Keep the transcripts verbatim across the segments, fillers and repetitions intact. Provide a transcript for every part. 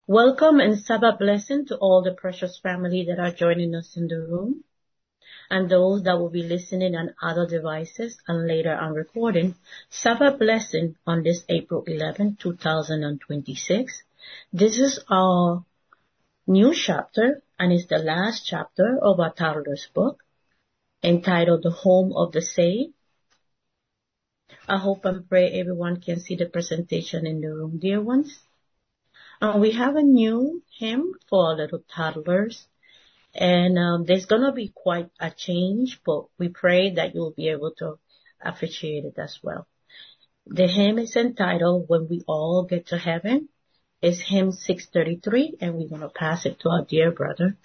Welcome and Sabbath blessing to all the precious family that are joining us in the room and those that will be listening on other devices and later on recording. Sabbath blessing on this April eleventh, two thousand twenty-six. This is our new chapter and it's the last chapter of our toddler's book entitled The Home of the Saved. I hope and pray everyone can see the presentation in the room, dear ones. Uh, we have a new hymn for our little toddlers, and um, there's going to be quite a change, but we pray that you'll be able to appreciate it as well. The hymn is entitled When We All Get to Heaven. It's hymn six thirty-three, and we're going to pass it to our dear brother.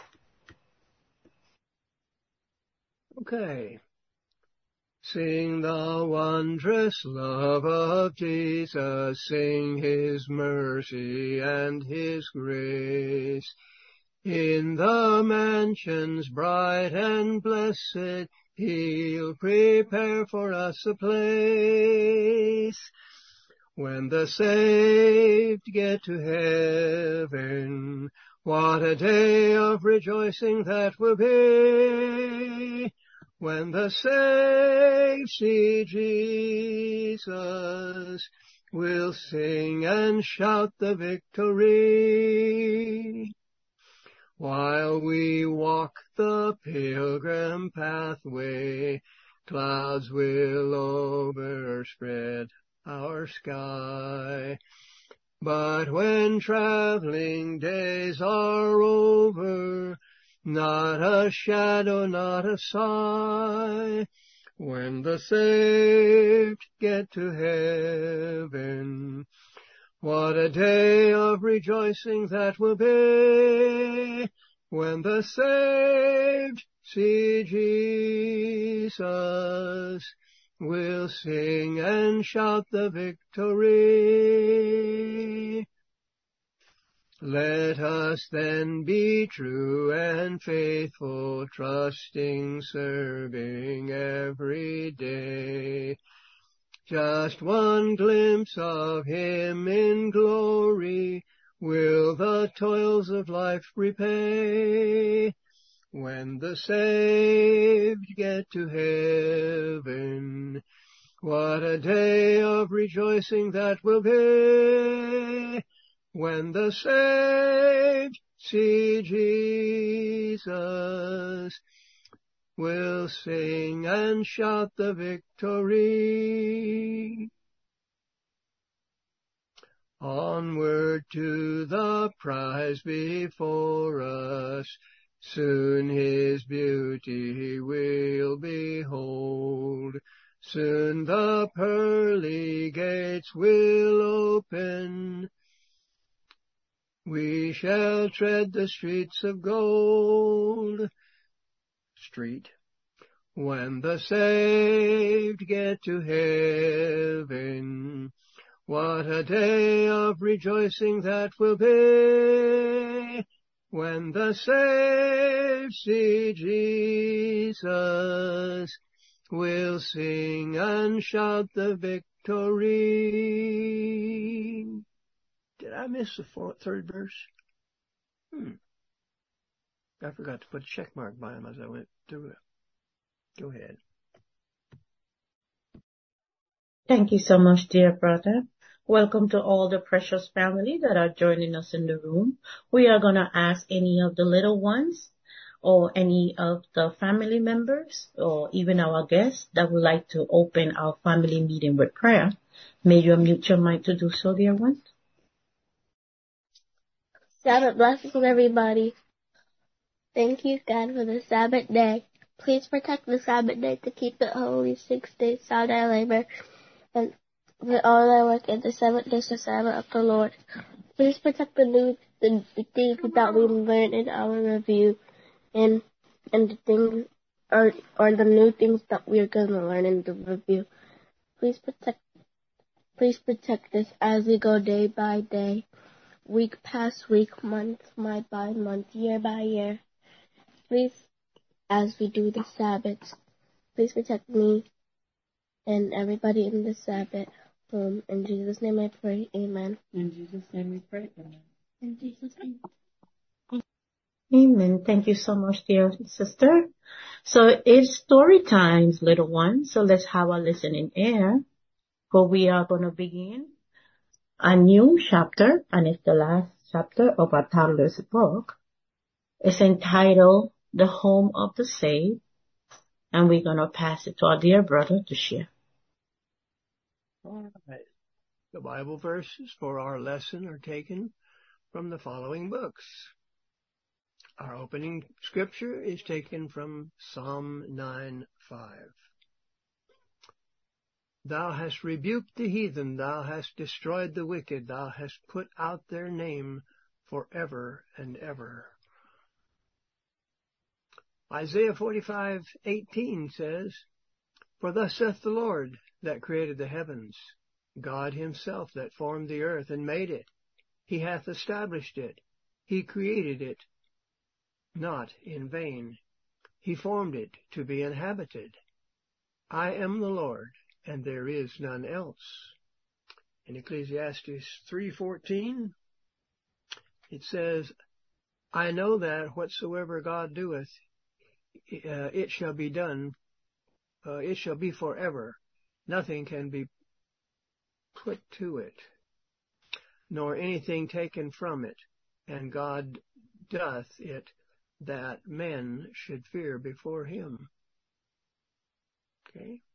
Okay. Sing the wondrous love of Jesus, sing his mercy and his grace. In the mansions bright and blessed, he'll prepare for us a place. When the saved get to heaven, what a day of rejoicing that will be. When the saved see Jesus, we'll sing and shout the victory. While we walk the pilgrim pathway, clouds will overspread our sky. But when traveling days are over, not a shadow, not a sigh. When the saved get to heaven, what a day of rejoicing that will be. When the saved see Jesus, we'll sing and shout the victory. Let us then be true and faithful, trusting, serving every day. Just one glimpse of him in glory will the toils of life repay. When the saved get to heaven, what a day of rejoicing that will be. When the saved see Jesus, we'll sing and shout the victory. Onward to the prize before us, soon his beauty we'll behold. Soon the pearly gates will open, we shall tread the streets of gold. Street. When the saved get to heaven, what a day of rejoicing that will be. When the saved see Jesus, we'll sing and shout the victory. Did I miss the fourth, third verse? Hmm. I forgot to put a check mark by them as I went through it. Go ahead. Thank you so much, dear brother. Welcome to all the precious family that are joining us in the room. We are going to ask any of the little ones or any of the family members or even our guests that would like to open our family meeting with prayer. May you unmute your mic to do so, dear ones. Sabbath blessings, everybody. Thank you, God, for the Sabbath day. Please protect the Sabbath day to keep it holy. Six days shall thy labor, and with all thy work, and the seventh day is the Sabbath of the Lord. Please protect the new the, the things that we learned in our review, and and the things or or the new things that we are going to learn in the review. Please protect. Please protect us as we go day by day, week past week, month by month, year by year. Please, as we do the Sabbaths, please protect me and everybody in the Sabbath. Um, in Jesus' name I pray, amen. In Jesus' name we pray, amen. In Jesus' name. Amen. Thank you so much, dear sister. So it's story times, little one. So let's have a listening ear. For we are going to begin a new chapter, and it's the last chapter of our toddler's book. It's entitled The Home of the Saved, and we're going to pass it to our dear brother to share. All right. The Bible verses for our lesson are taken from the following books. Our opening scripture is taken from Psalm nine five. Thou hast rebuked the heathen, thou hast destroyed the wicked, thou hast put out their name forever and ever. Isaiah forty-five eighteen says, For thus saith the Lord that created the heavens, God himself that formed the earth and made it. He hath established it. He created it not in vain. He formed it to be inhabited. I am the Lord, and there is none else. In Ecclesiastes three fourteen, it says, I know that whatsoever God doeth, uh, it shall be done, uh, it shall be forever. Nothing can be put to it, nor anything taken from it. And God doth it that men should fear before him. Okay.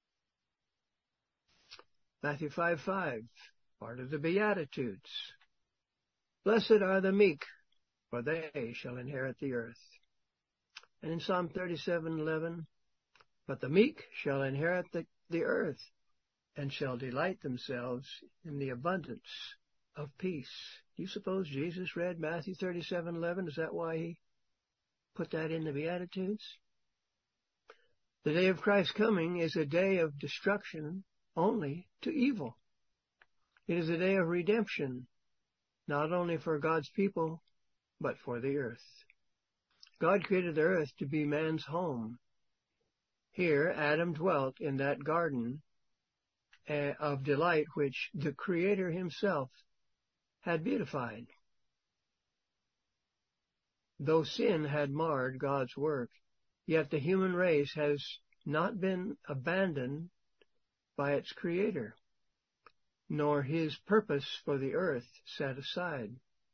Matthew five five, part of the Beatitudes. Blessed are the meek, for they shall inherit the earth. And in Psalm thirty-seven eleven, but the meek shall inherit the, the earth, and shall delight themselves in the abundance of peace. Do you suppose Jesus read Matthew thirty-seven eleven? Is that why he put that in the Beatitudes? The day of Christ's coming is a day of destruction only to evil. It is a day of redemption, not only for God's people, but for the earth. God created the earth to be man's home. Here, Adam dwelt in that garden of delight which the Creator himself had beautified. Though sin had marred God's work, yet the human race has not been abandoned by its Creator, nor his purpose for the earth set aside.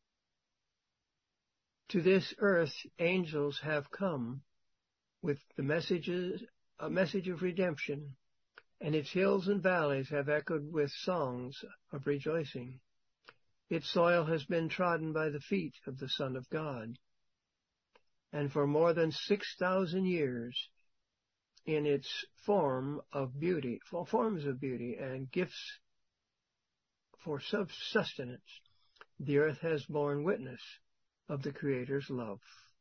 To this earth angels have come with the messages, a message of redemption, and its hills and valleys have echoed with songs of rejoicing. Its soil has been trodden by the feet of the Son of God, and for more than six thousand years, in its form of beauty, for forms of beauty and gifts for sustenance, the earth has borne witness of the Creator's love.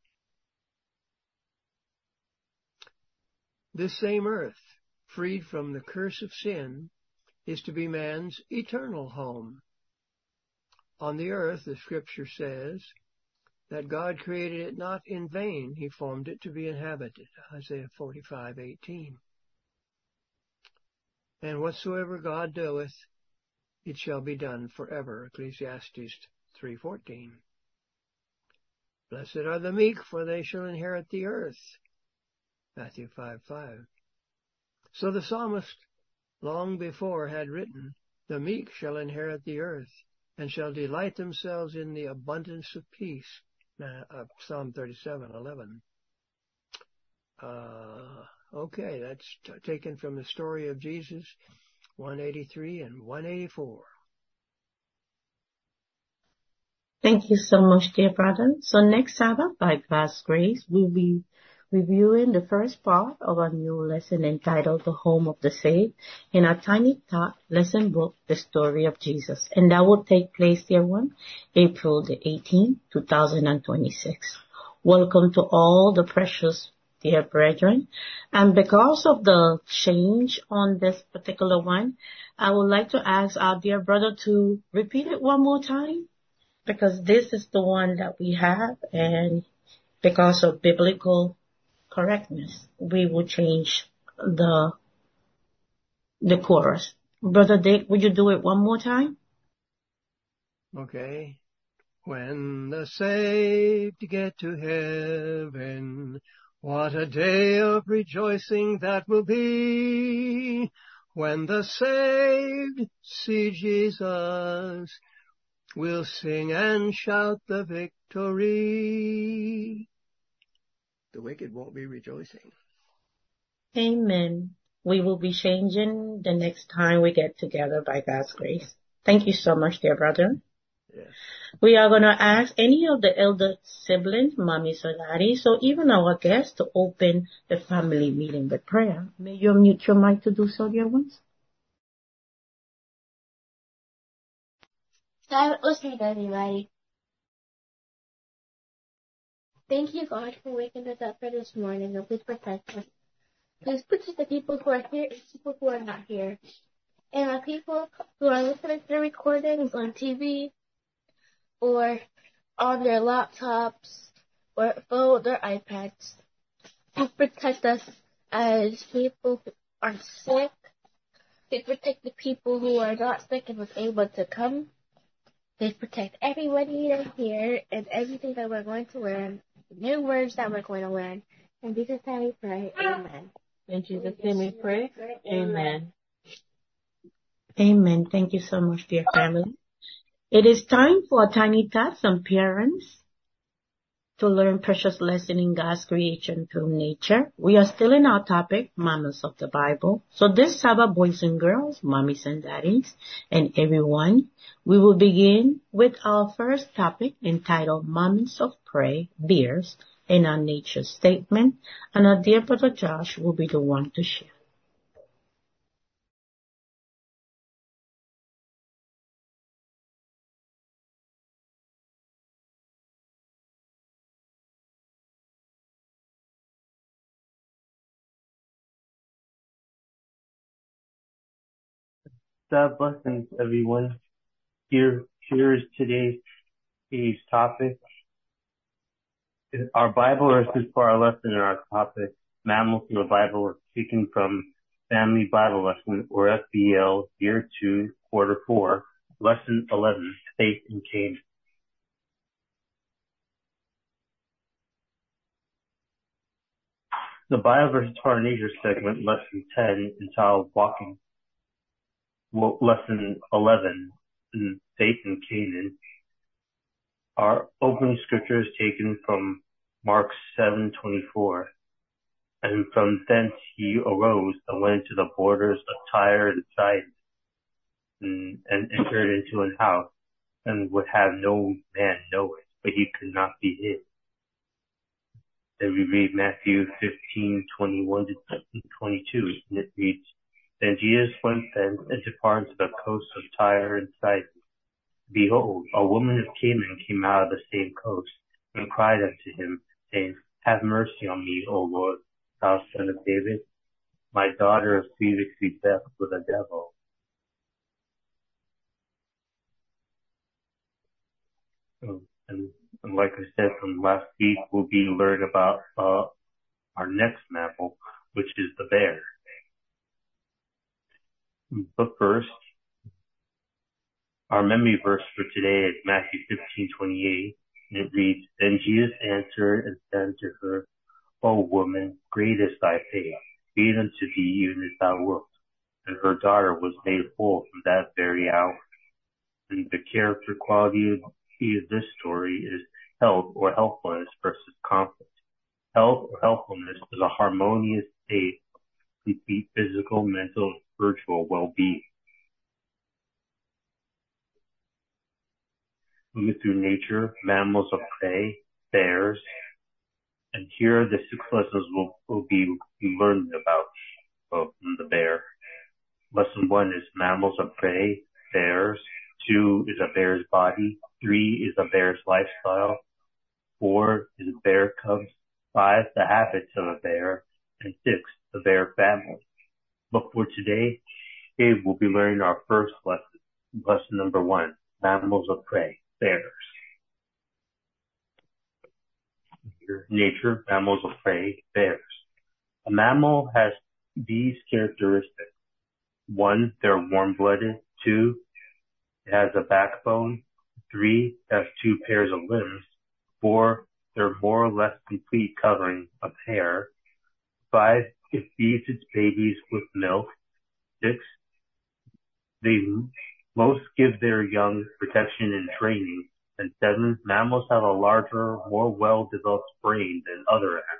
This same earth, freed from the curse of sin, is to be man's eternal home. On the earth, the Scripture says that God created it not in vain. He formed it to be inhabited. Isaiah forty-five eighteen. And whatsoever God doeth, it shall be done forever. Ecclesiastes three fourteen. Blessed are the meek, for they shall inherit the earth. Matthew five five. So the psalmist long before had written, the meek shall inherit the earth, and shall delight themselves in the abundance of peace. Uh, Psalm thirty-seven eleven. Uh, okay, that's t- taken from the story of Jesus, one eighty-three and one eighty-four. Thank you so much, dear brother. So next Sabbath, by God's grace, we'll be reviewing the first part of our new lesson entitled The Home of the Saved in our Tiny Tot lesson book, The Story of Jesus. And that will take place, dear one, April the eighteenth, two thousand twenty-six. Welcome to all the precious dear brethren. And because of the change on this particular one, I would like to ask our dear brother to repeat it one more time, because this is the one that we have, and because of biblical correctness, we will change the the chorus. Brother Dick, would you do it one more time? Okay. When the saved get to heaven, what a day of rejoicing that will be. When the saved see Jesus, we'll sing and shout the victory. The wicked won't be rejoicing. Amen. We will be changing the next time we get together by God's grace. Thank you so much, dear brother. Yes. We are going to ask any of the elder siblings, mommies or daddies, or even our guests to open the family meeting with prayer. May you mute your mic to do so, dear ones. God, listen, everybody. Thank you, God, for waking us up for this morning, and please protect us. Please protect the people who are here and people who are not here. And the people who are listening to the recordings on T V or on their laptops or phones or iPads. Please protect us as people who are sick. Please protect the people who are not sick and was able to come. Please protect everybody that's here and everything that we're going to learn, the new words that we're going to learn. In Jesus' name we pray. Amen. In Jesus' name we pray. Amen. Amen. Thank you so much, dear family. It is time for a tiny thoughts on parents to learn precious lesson in God's creation through nature. We are still in our topic, Mamas of the Bible. So this Sabbath, boys and girls, mommies and daddies, and everyone, we will begin with our first topic entitled Mamas of Prey, Bears, in our nature statement. And our dear brother Josh will be the one to share. God blessings, everyone. Here, here is today's, today's topic. Our Bible verses for our lesson and our topic, mammals in the Bible, are taken from Family Bible Lesson, or F B L, Year two, Quarter four, Lesson eleven, Faith in Canaan. The Bible verses for our nature segment, Lesson ten, entitled Walking. Well, Lesson eleven, Faith in Canaan. Our opening scripture is taken from Mark seven twenty-four. And from thence he arose and went into the borders of Tyre and Sidon, and, and entered into an house, and would have no man know it, but he could not be hid. Then we read Matthew fifteen twenty-one to twenty-two, and it reads, Then Jesus went thence and departed to the coast of Tyre and Sidon. Behold, a woman of Canaan came out of the same coast, and cried unto him, saying, Have mercy on me, O Lord, thou son of David. My daughter is seriously vexed with a devil. Oh, and, and like I said from last week, we'll be learning about uh, our next mammal, which is the bear. But first, our memory verse for today is Matthew fifteen twenty-eight, and it reads, Then Jesus answered and said to her, O woman, great is thy faith, be it unto thee even as thou wilt. And her daughter was made whole from that very hour. And the character quality of this story is health or healthfulness versus conflict. Health or healthfulness is a harmonious state of complete physical, mental, and spiritual well-being. Moving through nature, mammals of prey, bears, and here are the six lessons we'll, we'll be learning about uh, from the bear. Lesson one is mammals of prey, bears. Two is a bear's body. Three is a bear's lifestyle. Four is a bear cubs. Five, the habits of a bear. And six, the bear family. But for today, today we'll be learning our first lesson. Lesson number one, mammals of prey, bears. Nature, mammals of prey, bears. A mammal has these characteristics. One, they're warm-blooded. Two, it has a backbone. Three, have two pairs of limbs. Four, their more or less complete covering of hair. Five, it feeds its babies with milk. Six, they most give their young protection and training. And seven, mammals have a larger, more well-developed brain than other animals.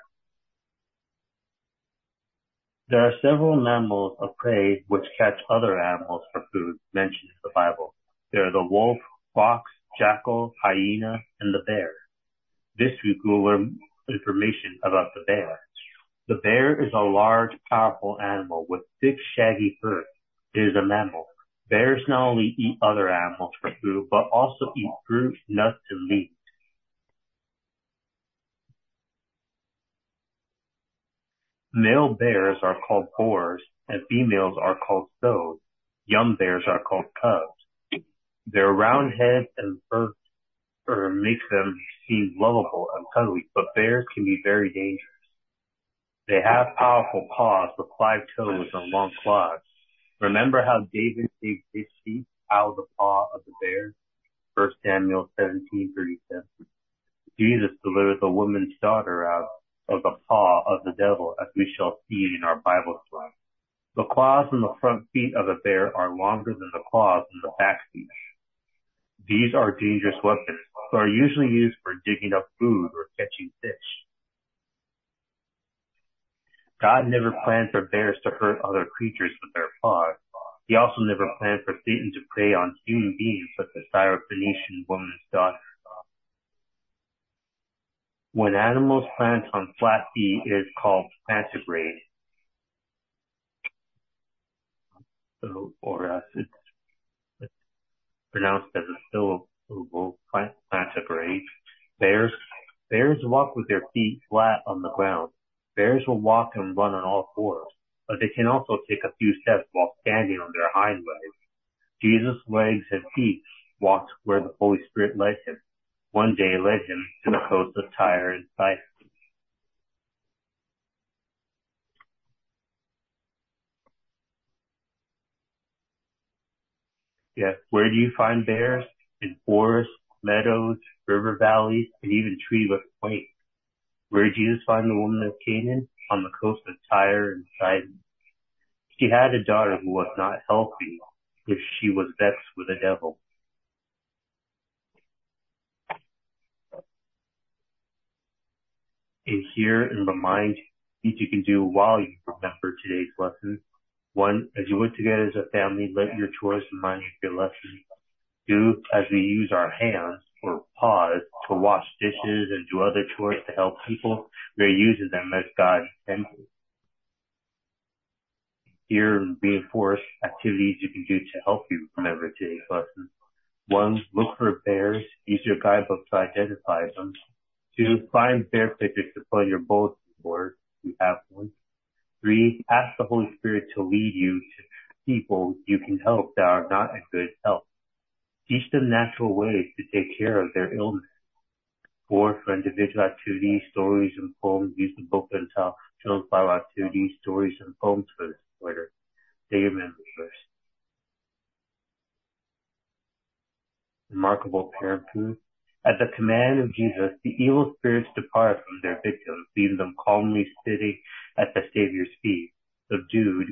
There are several mammals of prey which catch other animals for food mentioned in the Bible. There are the wolf, fox, jackal, hyena, and the bear. This week we will learn information about the bear. The bear is a large, powerful animal with thick, shaggy fur. It is a mammal. Bears not only eat other animals for food, but also eat fruit, nuts, and leaves. Male bears are called boars, and females are called sows. Young bears are called cubs. Their round heads and fur fur make them seem lovable and cuddly, but bears can be very dangerous. They have powerful paws with five toes and long claws. Remember how David saved his sheep out of the paw of the bear? First Samuel seventeen thirty-seven. Jesus delivered the woman's daughter out of the paw of the devil, as we shall see in our Bible story. The claws on the front feet of a bear are longer than the claws on the back feet. These are dangerous weapons, but are usually used for digging up food or catching fish. God never planned for bears to hurt other creatures with their paws. He also never planned for Satan to prey on human beings like the Syrophoenician woman's daughter. When animals plant on flat feet, it is called plantigrade. So, or uh, it's, it's pronounced as a syllable, plantigrade. Bears, bears walk with their feet flat on the ground. Bears will walk and run on all fours, but they can also take a few steps while standing on their hind legs. Jesus' legs and feet walked where the Holy Spirit led him. One day led him to the coast of Tyre and Sidon. Yeah, where do you find bears? In forests, meadows, river valleys, and even treeless plains. Where did Jesus find the woman of Canaan? On the coast of Tyre and Sidon. She had a daughter who was not healthy, if she was vexed with the devil. And here and remind each you can do while you remember today's lesson. One, as you work together as a family, let your chores remind you of your lesson. Two, as we use our hands or paws to wash dishes and do other chores to help people, we are using them as God intended. Here, reinforce activities you can do to help you remember today's lesson. One, look for bears. Use your guidebook to identify them. Two, find bear pictures to put on your bulletin board if you have one. Three, ask the Holy Spirit to lead you to people you can help that are not in good health. Teach them natural ways to take care of their illness. Four, for individual activities, stories, and poems, use the book and tell children's Bible activities, stories, and poems for this quarter. Say your memory verse. Remarkable parenthood. At the command of Jesus, the evil spirits departed from their victims, leaving them calmly sitting at the Savior's feet, subdued,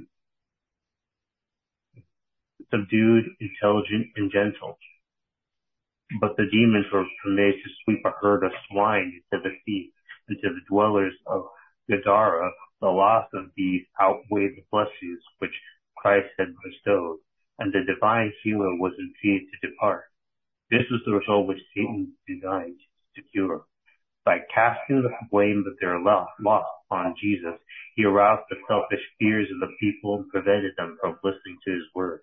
subdued, intelligent, and gentle. But the demons were permitted to sweep a herd of swine into the sea, and to the dwellers of Gadara, the loss of these outweighed the blessings which Christ had bestowed, and the divine healer was entreated to depart. This was the result which Satan designed to cure. By casting the blame of their loss on Jesus, he aroused the selfish fears of the people and prevented them from listening to his words.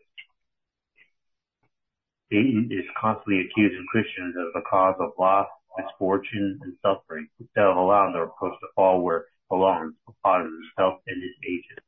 Satan is constantly accusing Christians of the cause of loss, misfortune, and suffering, instead of allowing their approach to fall where it belongs, upon himself and his agents.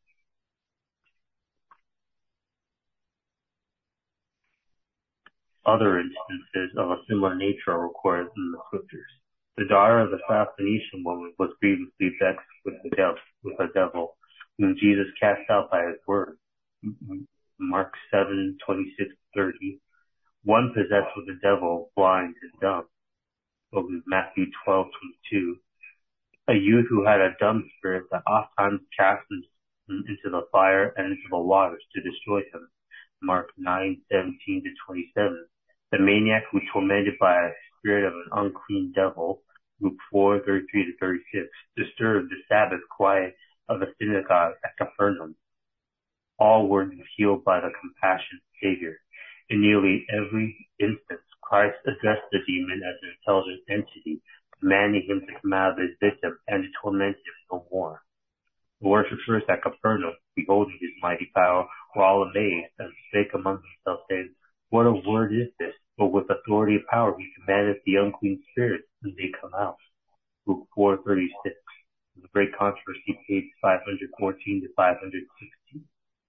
Other instances of a similar nature are recorded in the scriptures. The daughter of the Syrophoenician woman was grievously vexed with the devil, with the devil, whom Jesus cast out by his word. Mark seven twenty-six thirty. one possessed with the devil, blind and dumb. Over Matthew twelve twenty-two. A youth who had a dumb spirit that oft times cast him into the fire and into the waters to destroy him. Mark nine seventeen to twenty-seven. The maniac who tormented by a spirit of an unclean devil, Luke four thirty-three to thirty-six, disturbed the Sabbath quiet of the synagogue at Capernaum. All were healed by the compassionate Savior. In nearly every instance, Christ addressed the demon as an intelligent entity, commanding him to come out of his victim and to torment him no more. The worshippers at Capernaum, beholding his mighty power, were all amazed and spake among themselves, saying, What a word is this? For with authority and power he commandeth the unclean spirits, and they come out. Luke four thirty-six. The Great Controversy, page five fourteen to five sixteen.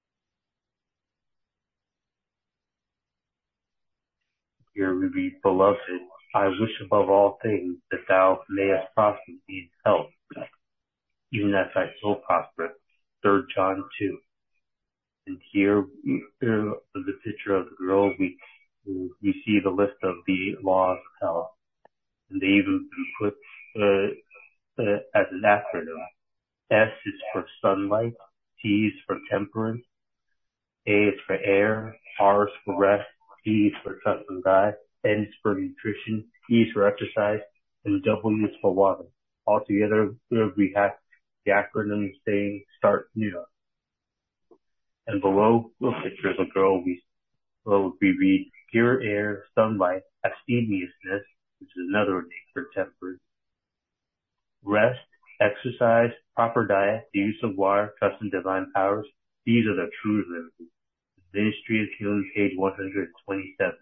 Here we read, Beloved, I wish above all things that thou mayest prosper in health, even as thy soul prospereth. Third John two. And here, here the picture of the girl, we we see the list of the laws of health, and they even put uh, uh, as an acronym. S is for sunlight, T is for temperance, A is for air, R is for rest, T is for trust in God, N is for nutrition, E is for exercise, and W is for water. Altogether, we have the acronym saying start new. And below the picture of a girl, we, well, we read pure air, sunlight, abstemiousness, which is another name for temperance, rest, exercise, proper diet, the use of water, trust in divine powers. These are the true remedies. Ministry of Healing, page one twenty-seven.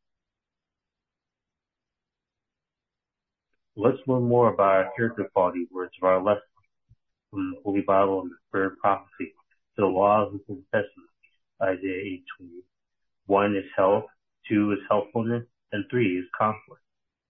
Let's learn more about our character quality words of our lesson from the Holy Bible and the Spirit of Prophecy. The laws of the Testament, Isaiah eight twenty. One is health, two is helpfulness, and three is conflict.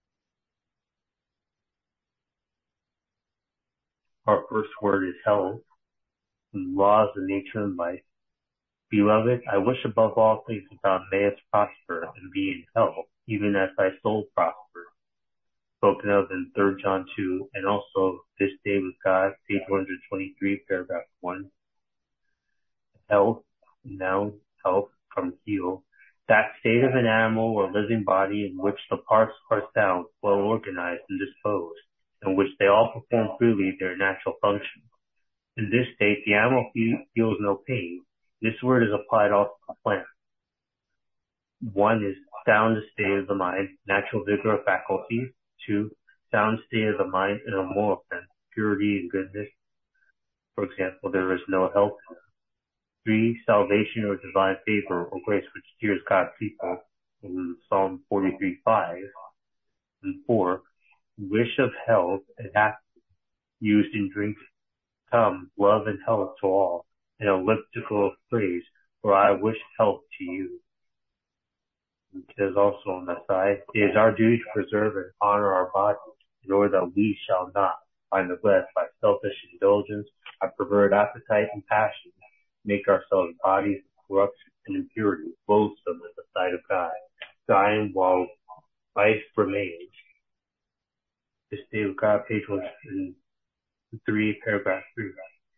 Our first word is health, laws of nature and life. Beloved, I wish above all things that thou mayest prosper and be in health, even as thy soul prospers. Spoken of in Third John two, and also This Day with God, page one twenty-three, paragraph one. Health, noun, health, from heal. That state of an animal or living body in which the parts are sound, well organized and disposed, in which they all perform freely their natural functions. In this state, the animal feels no pain. This word is applied also to plants. One is sound state of the mind, natural vigor of faculties. Two, sound state of the mind in a moral sense, purity and goodness. For example, there is no help in them. Three, salvation or divine favor or grace which cheers God's people in Psalm forty-three five. And four, wish of health and happiness used in drinks. Come, love and health to all. An elliptical phrase, for I wish health to you. It says also on the side, it is our duty to preserve and honor our bodies in order that we shall not find the blessed by selfish indulgence, by perverted appetite and passion, make ourselves bodies of corruption and impurity, loathsome at the sight of God, dying while life remains. This Day with God, page one hundred three, paragraph three.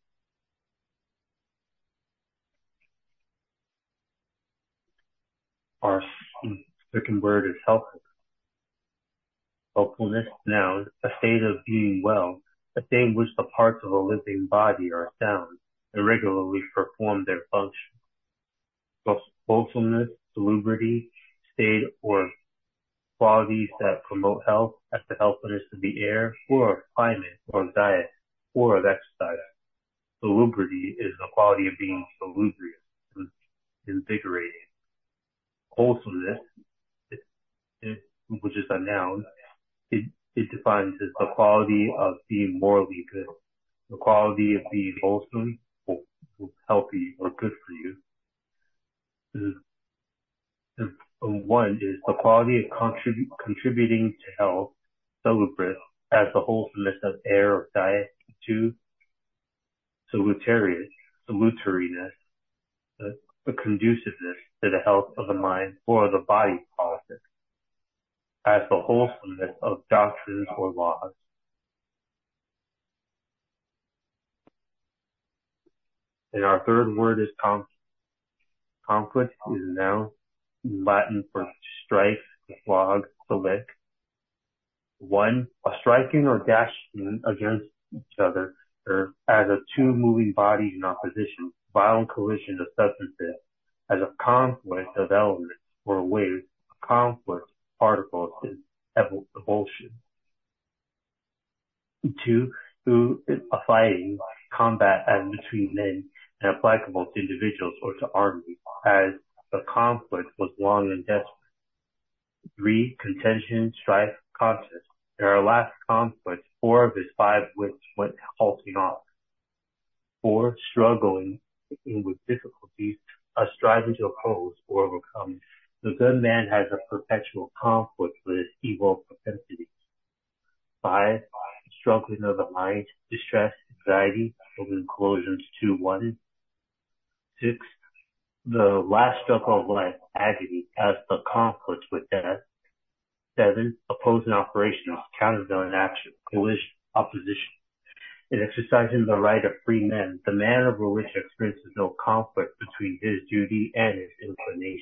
Our second word is helpful. Helpfulness, noun, a state of being well, a state in which the parts of a living body are sound and regularly perform their function. Wholesomeness, salubrity, state or qualities that promote health, as the healthfulness of the air, or of climate, or of diet, or of exercise. Salubrity is the quality of being salubrious and invigorating. Wholesomeness, it, it, which is a noun, it, it defines as the quality of being morally good, the quality of being wholesome, or healthy, or good for you. And, and one is the quality of contrib- contributing to health, salubrious, as the wholesomeness of air or diet. Two, salutarious, salutariness, uh, a conduciveness to the health of the mind or the body politic, as the wholesomeness of doctrines or laws. And our third word is conflict. Conflict is a noun in Latin for strike, to flog, to lick. One, a striking or dashing against each other, or as of two moving bodies in opposition, violent collision of substances, as a conflict of elements or waves, a conflict of particles is evulsion. Two, who is a fighting, combat as between men and applicable to individuals or to armies, as the conflict was long and desperate. Three, contention, strife, contest. In our last conflict, four of his five wits went halting off. Four, struggling with difficulties, a striving to oppose or overcome. The good man has a perpetual conflict with his evil propensities. Five, struggling of the mind, distress, anxiety, in Colossians two one. Six, the last struggle of life, agony, as the conflict with death. Seven, opposing operations, countervailing action, collision, opposition. In exercising the right of free men, the man of religion experiences no conflict between his duty and his inclination.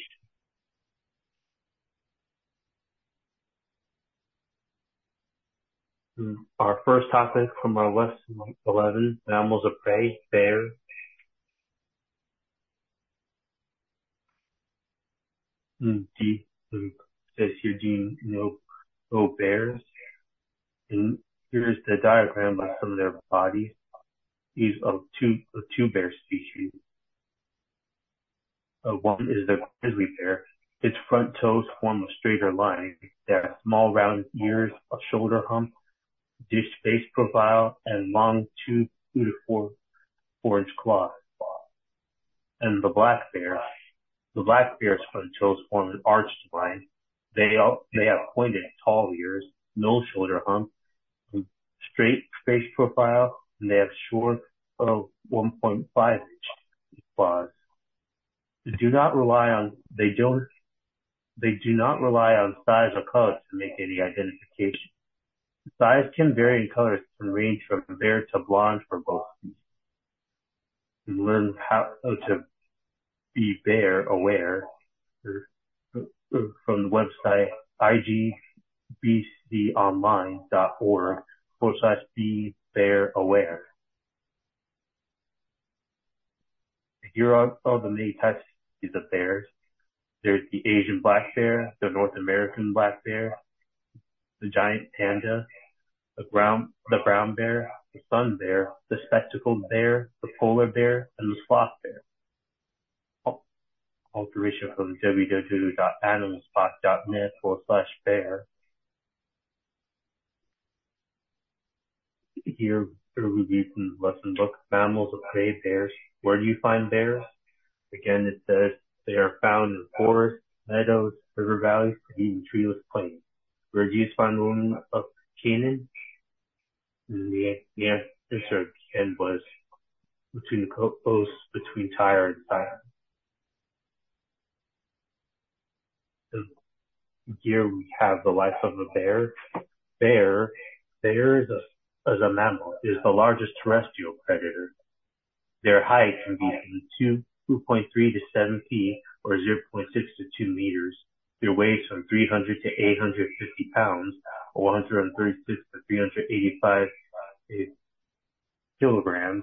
Our first topic from our lesson eleven, mammals of prey, bear. D, says here, do you know, know bears? And here's the diagram of some of their bodies. These are two, of two bear species. Uh, one is the grizzly bear. Its front toes form a straighter line. They have small round ears, a shoulder hump, dish face profile, and long two, two to four, four inch claws. And the black bear, the black bear's front toes form an arched line. They all, they have pointed, tall ears, no shoulder hump, straight face profile, and they have short of one point five inch claws. They do not rely on, they don't, they do not rely on size or color to make any identification. The size can vary in colors and range from bare to blonde for both species. And learn how to be bear aware from the website I G B C online dot org forward slash be bear aware. Here are all the many types of bears. There's the Asian black bear, the North American black bear, the giant panda, the brown, the brown bear, the sun bear, the spectacled bear, the polar bear, and the sloth bear. Alteration from w w w dot animalspot dot net forward slash bear. Here, a review from the lesson book, mammals of prey, bears. Where do you find bears? Again, it says they are found in forests, meadows, river valleys, and even treeless plains. Where do you find the women of Canaan? And the, the answer again was between the coast between Tyre and Sidon. Here we have the life of a bear. Bear, bear is a, as a mammal, is the largest terrestrial predator. Their height can be from two point three to seven feet or zero point six to two meters. Their weight from three hundred to eight hundred fifty pounds or one hundred thirty-six to three hundred eighty-five kilograms.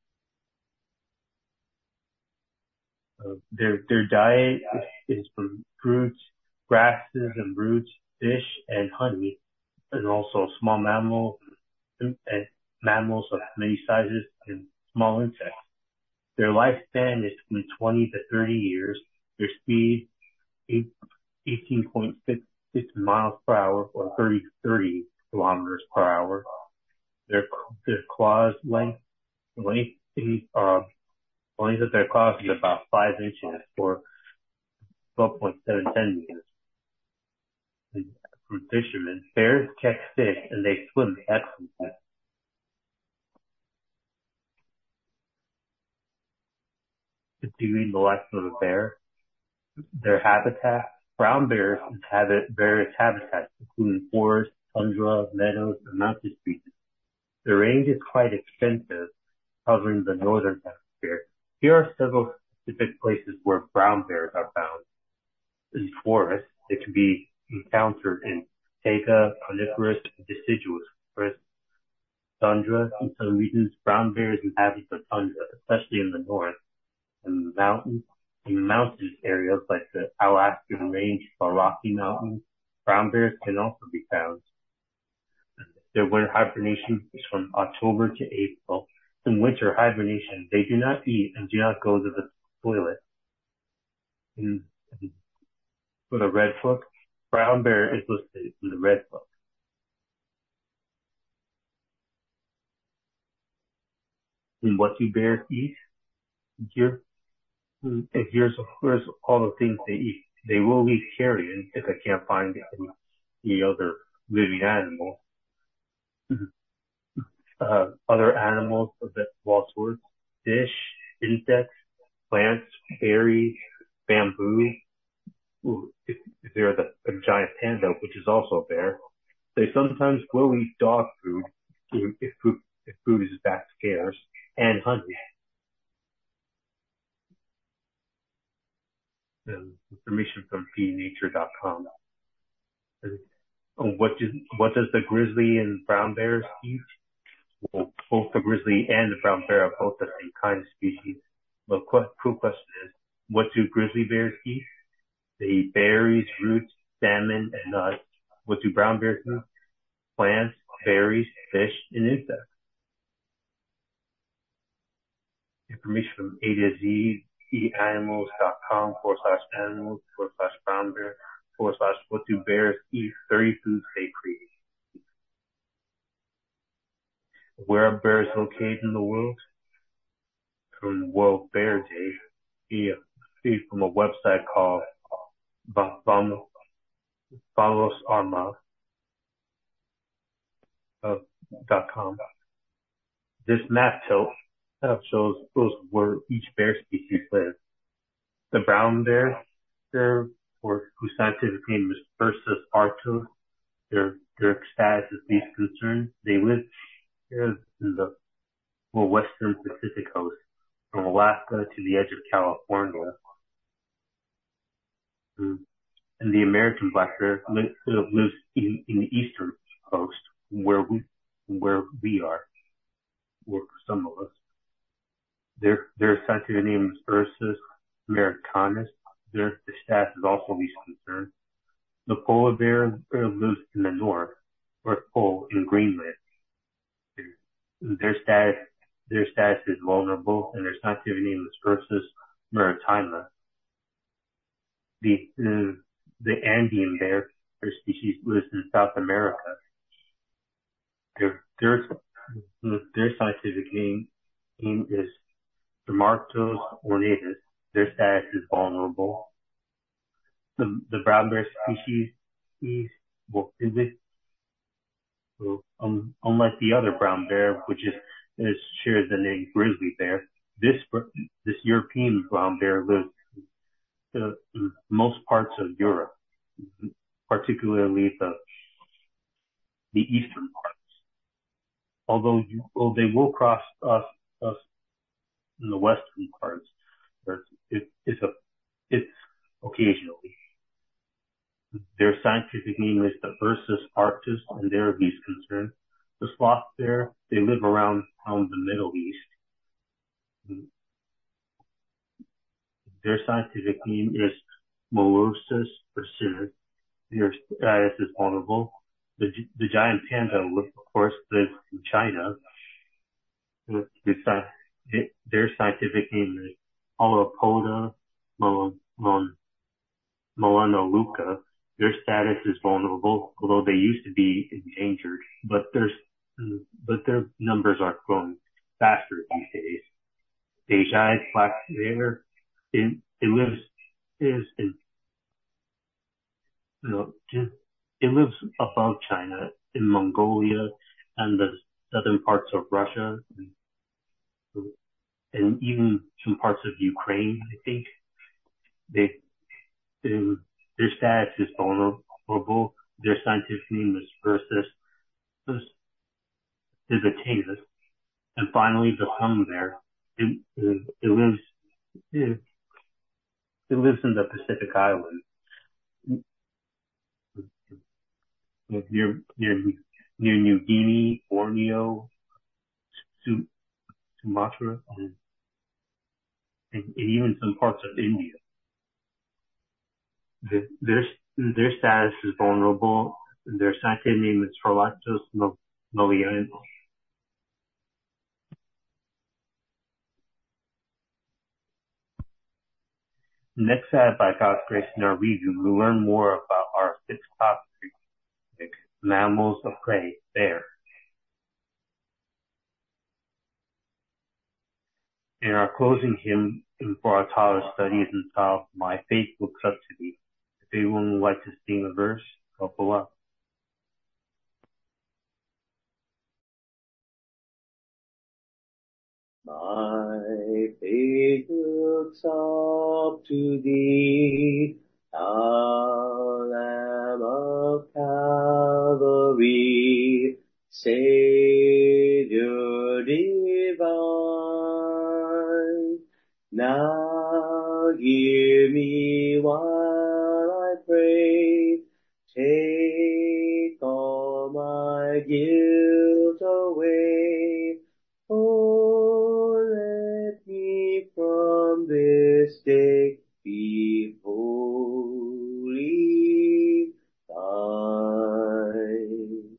Uh, their, their diet is, is from fruits, grasses and roots, fish and honey, and also small mammals and, and mammals of many sizes and small insects. Their lifespan is from twenty to thirty years. Their speed, eighteen point six six miles per hour or thirty to thirty kilometers per hour. Their, their claws length, length, uh, length of their claws is about five inches or twelve point seven centimeters. And from fishermen, bears catch fish and they swim excellently. the life of a bear. Their habitat, brown bears inhabit various habitats, including forests, tundra, meadows, and mountain regions. The range is quite extensive, covering the northern hemisphere. Here are several specific places where brown bears are found. In forests, they can be encountered in taiga, coniferous, and deciduous forests. Tundra, in some regions, brown bears inhabit the tundra, especially in the north. In mountains, in mountainous areas like the Alaskan Range or Rocky Mountains, brown bears can also be found. Their winter hibernation is from October to April. In winter hibernation, they do not eat and do not go to the toilet. In, in, for the Red Book, brown bear is listed in the Red Book. And what do bears eat? Here, and here's, here's all the things they eat. They will eat carrion if they can't find any, any other living animal. Uh, other animals of all sorts, fish, insects, plants, berries, bamboo. Ooh, if, if they're the a giant panda, which is also a bear, they sometimes will eat dog food if food, if food is that scarce, and honey. Um, information from P nature dot com. And what does what does the grizzly and brown bears eat? Well, both the grizzly and the brown bear are both the same kind of species. The cool question is, what do grizzly bears eat? They eat berries, roots, salmon, and nuts. What do brown bears eat? Plants, berries, fish, and insects. Information from A to Z, eatanimals.com forward slash animals forward slash brown bear forward slash what do bears eat? thirty foods they create. Where are bears located in the world? From World Bear Day, he, he from a website called Vamos Arma dot com. This map shows where each bear species lives. The brown bear, bear or whose scientific name is Ursus arctos, their their status is least concerned. They live here in the well, western Pacific coast, from Alaska to the edge of California. And the American black bear lives in, in the eastern coast, where we where we are, or some of us. Their their scientific name is Ursus americanus. Their the status is also least concerned. The polar bear, bear lives in the north, North Pole in Greenland. Their status their status is vulnerable, and their scientific name is Ursus maritima. The the, the Andean bear, their species, lives in South America. Their their their scientific name, name is Dermartos ornatus. Their status is vulnerable. The the brown bear species is well, is it, well um, unlike the other brown bear, which is, is shares the name grizzly bear. This this European brown bear lives uh, in most parts of Europe, particularly the the eastern parts. Although you, well, they will cross us us in the western parts, or it, it's a it's occasionally. Their scientific name is the Ursus arctos, and they're of least concern. The sloth bear, they live around, around the Middle East. Their scientific name is Molossus ursinus. Their status is vulnerable. The, the giant panda, of course, lives in China. Their scientific name is Holopoda melanoluca. Their status is vulnerable, although they used to be endangered, but their but their numbers are growing faster these days. The giant black bear, it, it lives is in you know it lives above China in Mongolia and the southern parts of Russia. and even some parts of Ukraine, I think, they, they their status is vulnerable. Their scientific name is Versus Hibitatus. And finally, the thumb bear. It, it, it lives it, it lives in the Pacific Islands, near near near New Guinea, Borneo, Sumatra, and, and even some parts of India. The, their their status is vulnerable. Their scientific name is Phorlatos noliensis. Next, uh, by God's grace, in our review, we'll learn more about our sixth topic, mammals of prey, bear. In our closing hymn for our toddler study is entitled, My Faith Looks Up to Thee. If anyone would like to sing a verse, help below. My faith looks up to Thee, Thou Lamb of Calvary, Savior divine. Now hear me while I pray, take all my guilt away. Oh, let me from this day be wholly thine.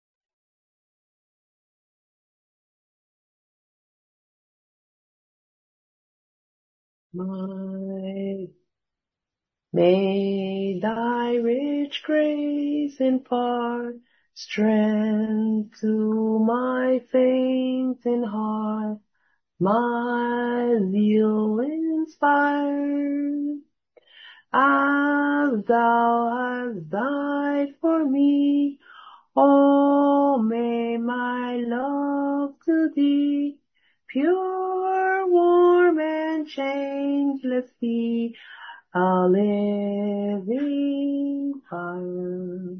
My, may thy rich grace impart strength to my fainting heart, my zeal inspire, as thou hast died for me. Oh, may my love to thee pure, warm, and changeless be, a living fire.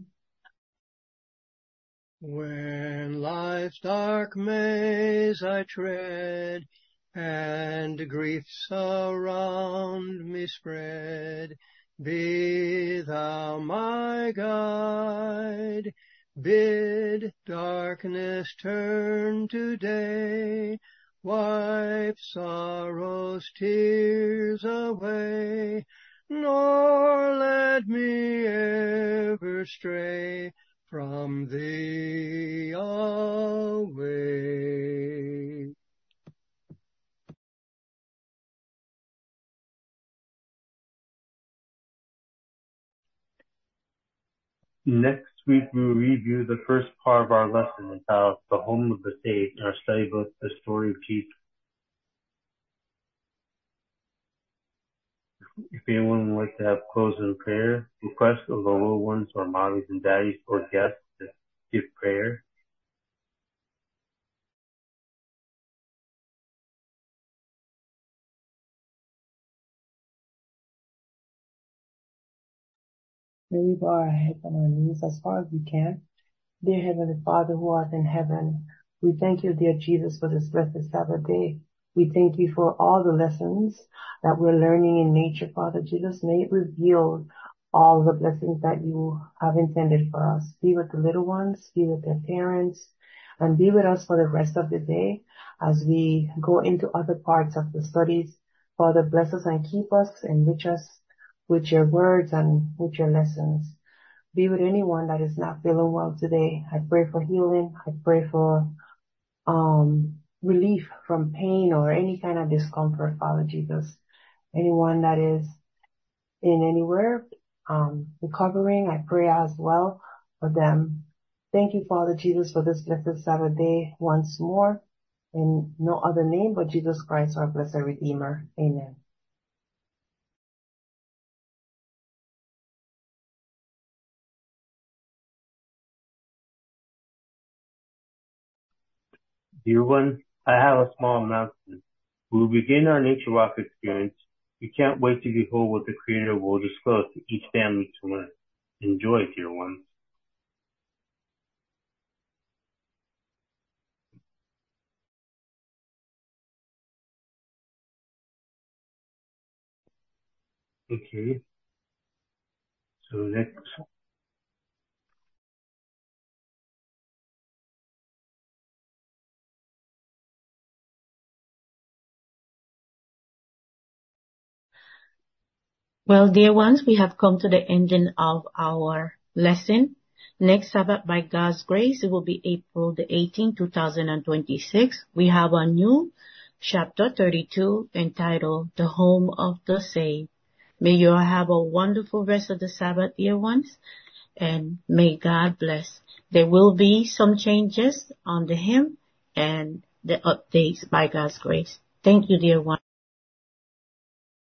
When life's dark maze I tread, and griefs around me spread, be thou my guide. Bid darkness turn to day, wipe sorrow's tears away, nor let me ever stray from thee away. Next week, we will review the first part of our lesson entitled The Home of the Saved in our study book, The Story of Jesus. If anyone would like to have closing prayer, request of the little ones or mommies and daddies or guests to give prayer. May we bow our heads on our knees as far as we can. Dear Heavenly Father who art in heaven, we thank you, dear Jesus, for this blessed Sabbath day. We thank you for all the lessons that we're learning in nature, Father Jesus. May it reveal all the blessings that you have intended for us. Be with the little ones, be with their parents, and be with us for the rest of the day as we go into other parts of the studies. Father, bless us and keep us, enrich us with your words and with your lessons. Be with anyone that is not feeling well today. I pray for healing. I pray for um relief from pain or any kind of discomfort, Father Jesus. Anyone that is in anywhere um recovering, I pray as well for them. Thank you, Father Jesus, for this blessed Sabbath day once more. In no other name but Jesus Christ, our blessed Redeemer. Amen. Dear one, I have a small announcement. We will begin our Nature Walk experience. We can't wait to behold what the Creator will disclose to each family to learn. Enjoy, dear ones. Okay. So next. Well, dear ones, we have come to the ending of our lesson. Next Sabbath, by God's grace, it will be April the eighteenth, two thousand twenty-six. We have a new chapter thirty-two entitled The Home of the Saved. May you all have a wonderful rest of the Sabbath, dear ones, and may God bless. There will be some changes on the hymn and the updates by God's grace. Thank you, dear ones.